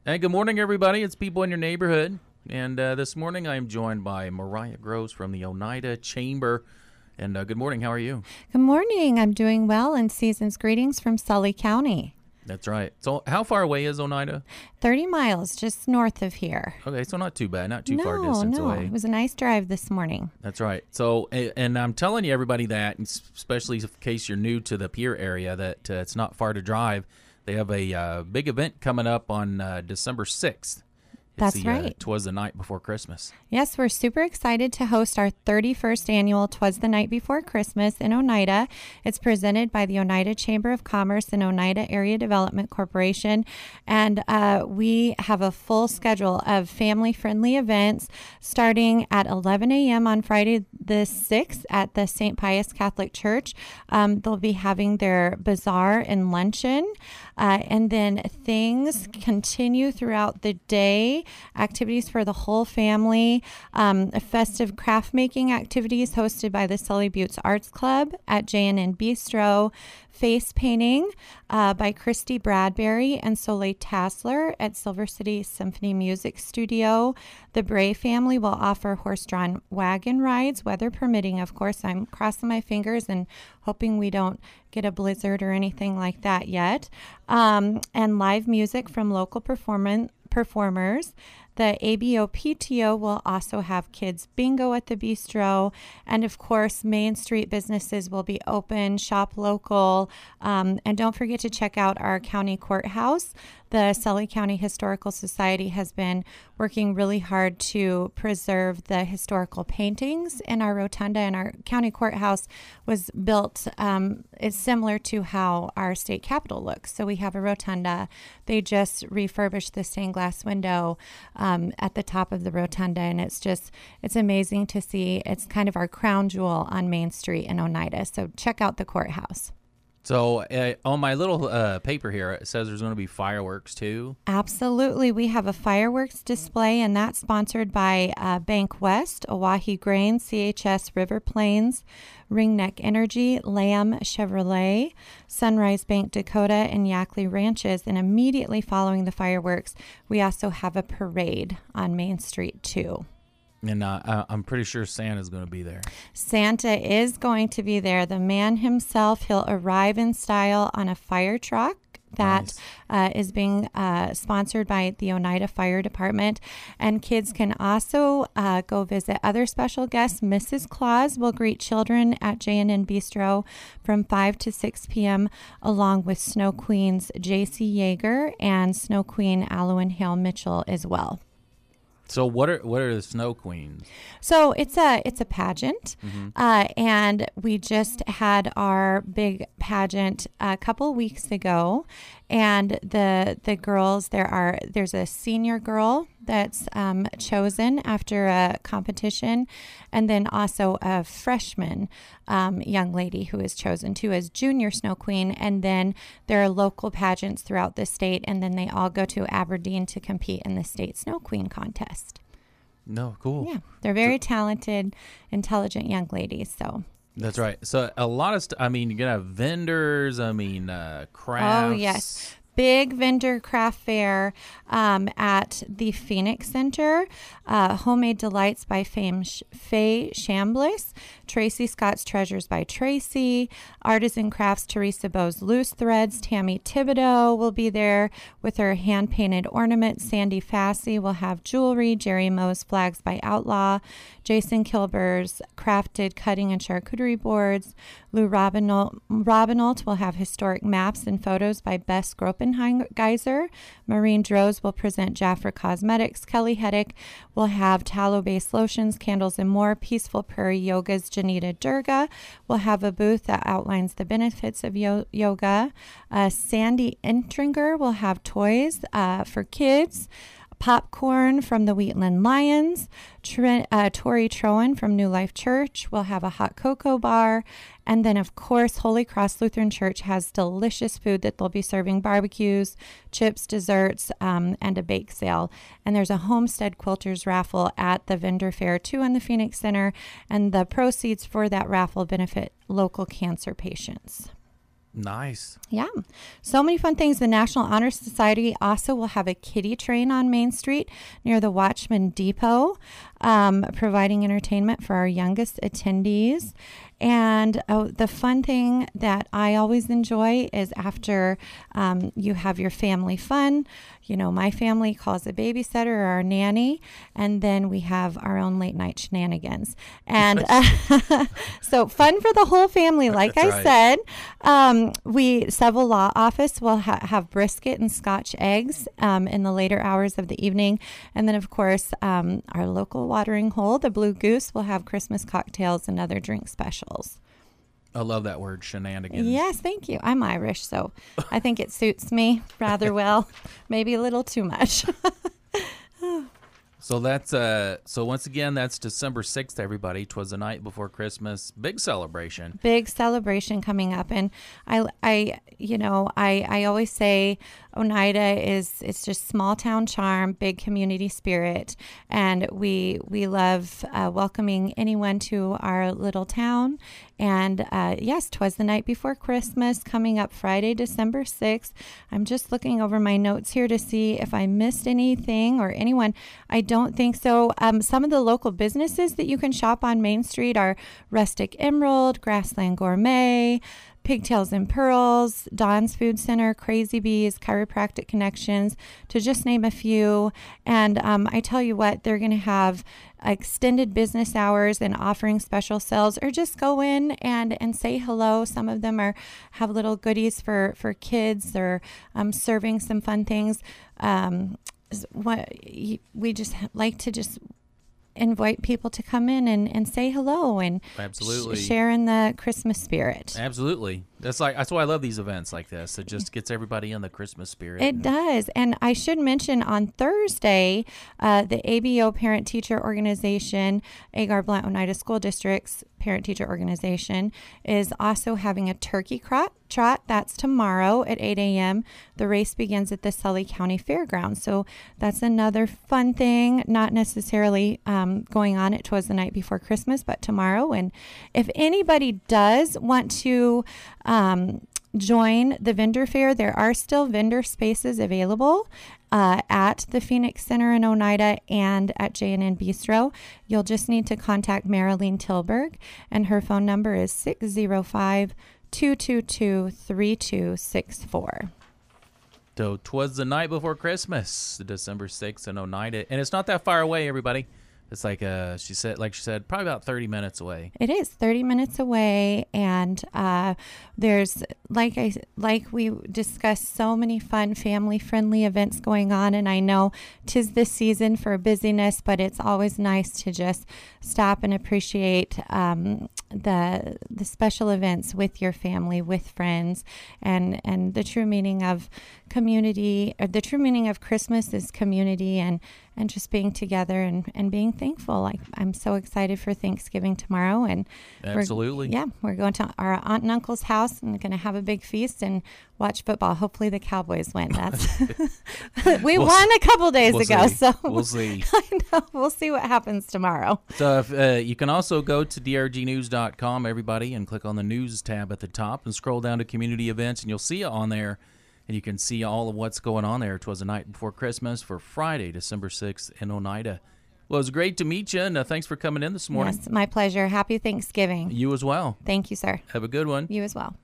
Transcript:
Hey, good morning, everybody. It's People in Your Neighborhood. And this morning I am joined by Mariah Gross from the Oneida Chamber. And good morning. How are you? Good morning. I'm doing well, and season's greetings from Sully County. That's right. So how far away is Oneida? 30 miles just north of here. Okay, so not too bad. Not too far distance No. away. It was a nice drive this morning. That's right. So, and I'm telling you, everybody, that, especially in case you're new to the Pierre area, that it's not far to drive. They have a big event coming up on December 6th. That's right. 'Twas the night before Christmas. Yes, we're super excited to host our 31st annual 'Twas the Night Before Christmas in Oneida. It's presented by the Oneida Chamber of Commerce and Oneida Area Development Corporation. And we have a full schedule of family-friendly events starting at 11 a.m. on Friday the 6th at the St. Pius Catholic Church. They'll be having their bazaar and luncheon. And then things continue throughout the day. Activities for the whole family, festive craft making activities hosted by the Sully Buttes Arts Club at J&N Bistro, face painting by Christy Bradbury and Soleil Tassler at Silver City Symphony Music Studio. The Bray family will offer horse-drawn wagon rides, weather permitting, of course. I'm crossing my fingers and hoping we don't get a blizzard or anything like that yet. And live music from local performers. The ABO PTO will also have kids bingo at the bistro. And of course, Main Street businesses will be open, shop local. And don't forget to check out our county courthouse. The Sully County Historical Society has been working really hard to preserve the historical paintings in our rotunda, and our county courthouse was built, it's similar to how our state capitol looks. So we have a rotunda. They just refurbished the stained glass window at the top of the rotunda, and it's amazing to see. It's kind of our crown jewel on Main Street in Oneida. So check out the courthouse. So on my little paper here, it says there's going to be fireworks too. Absolutely. We have a fireworks display, and that's sponsored by Bank West, Oahe Grain, CHS River Plains, Ringneck Energy, Lamb Chevrolet, Sunrise Bank Dakota, and Yackley Ranches. And immediately following the fireworks, we also have a parade on Main Street too. And I'm pretty sure Santa's going to be there. Santa is going to be there. The man himself, he'll arrive in style on a fire truck that is being sponsored by the Oneida Fire Department. And kids can also go visit other special guests. Mrs. Claus will greet children at J&N Bistro from 5 to 6 p.m. along with Snow Queens J.C. Yeager and Snow Queen Alwyn Hale Mitchell as well. So what are the Snow Queens? So it's a pageant, and we just had our big pageant a couple weeks ago, and the girls, there's a senior girl that's chosen after a competition, and then also a freshman young lady who is chosen too as junior Snow Queen. And then there are local pageants throughout the state, and then they all go to Aberdeen to compete in the state Snow Queen contest. No, cool. Yeah, they're very talented, intelligent young ladies. So that's right. So a lot of you're gonna have vendors. Crafts. oh yes. Big vendor craft fair at the Phoenix Center. Homemade Delights by Faye Chambliss. Tracy Scott's Treasures by Tracy. Artisan Crafts, Teresa Bowes Loose Threads. Tammy Thibodeau will be there with her hand-painted ornaments. Sandy Fassey will have jewelry. Jerry Moe's Flags by Outlaw. Jason Kilber's crafted cutting and charcuterie boards. Lou Robinault will have historic maps and photos by Bess Gropengeiser. Maureen Droz will present Jafra Cosmetics. Kelly Heddick will have tallow-based lotions, candles, and more. Peaceful Prairie Yoga's Janita Durga will have a booth that outlines the benefits of yoga. Sandy Entringer will have toys for kids. Popcorn from the Wheatland Lions. Tori Trowan from New Life Church will have a hot cocoa bar. And then, of course, Holy Cross Lutheran Church has delicious food that they'll be serving: barbecues, chips, desserts, and a bake sale. And there's a Homestead Quilters raffle at the vendor fair, too, in the Phoenix Center. And the proceeds for that raffle benefit local cancer patients. Nice. Yeah. So many fun things. The National Honor Society also will have a kiddie train on Main Street near the Watchman Depot, providing entertainment for our youngest attendees. And the fun thing that I always enjoy is after you have your family fun. You know, my family calls a babysitter or our nanny, and then we have our own late night shenanigans. And so fun for the whole family. Like That's I right. said, we Seville Law Office will have brisket and Scotch eggs in the later hours of the evening. And then, of course, our local watering hole, the Blue Goose, will have Christmas cocktails and other drink specials. I love that word, shenanigans. Yes, thank you. I'm Irish, so I think it suits me rather well. Maybe a little too much. So that's so once again, that's December 6th, everybody. 'Twas the night before Christmas. Big celebration. Big celebration coming up, and I always say Oneida it's just small town charm, big community spirit, and we love welcoming anyone to our little town. And yes, 'twas the night before Christmas, coming up Friday, December 6th. I'm just looking over my notes here to see if I missed anything or anyone. I don't think so. Some of the local businesses that you can shop on Main Street are Rustic Emerald, Grassland Gourmet, Pigtails and Pearls, Don's Food Center, Crazy Bees, Chiropractic Connections, to just name a few. And I tell you what, they're going to have extended business hours and offering special sales, or just go in and say hello. Some of them have little goodies for kids, or serving some fun things. We just like to just invite people to come in and say hello and Absolutely. share in the Christmas spirit. Absolutely. That's why I love these events like this. It just gets everybody in the Christmas spirit. It does. And I should mention on Thursday, the ABO Parent Teacher Organization, Agar Blount Oneida School District's Parent Teacher Organization, is also having a turkey trot. That's tomorrow at 8 a.m. The race begins at the Sully County Fairgrounds. So that's another fun thing, not necessarily going on at 'Twas the Night Before Christmas, but tomorrow. And if anybody does want to join the vendor fair, there are still vendor spaces available at the Phoenix Center in Oneida and at J&N Bistro. You'll just need to contact Marilyn Tilburg, and her phone number is 605-222-3264. So 'twas the night before Christmas, December 6th in Oneida, and it's not that far away, everybody. It's like she said, probably about 30 minutes away. It is 30 minutes away, and there's like we discussed, so many fun family-friendly events going on. And I know 'tis the season for busyness, but it's always nice to just stop and appreciate the special events with your family, with friends, and the true meaning of community. Or the true meaning of Christmas is community and just being together and being thankful. I'm so excited for Thanksgiving tomorrow. And Absolutely. we're going to our aunt and uncle's house and going to have a big feast and watch football. Hopefully the Cowboys win. We won a couple days ago, so we'll see. I know. We'll see what happens tomorrow. So if, you can also go to drgnews.com, everybody, and click on the news tab at the top and scroll down to community events, and you'll see it on there. And you can see all of what's going on there. 'Twas the night before Christmas for Friday, December 6th in Oneida. Well, it was great to meet you, and thanks for coming in this morning. Yes, my pleasure. Happy Thanksgiving. You as well. Thank you, sir. Have a good one. You as well.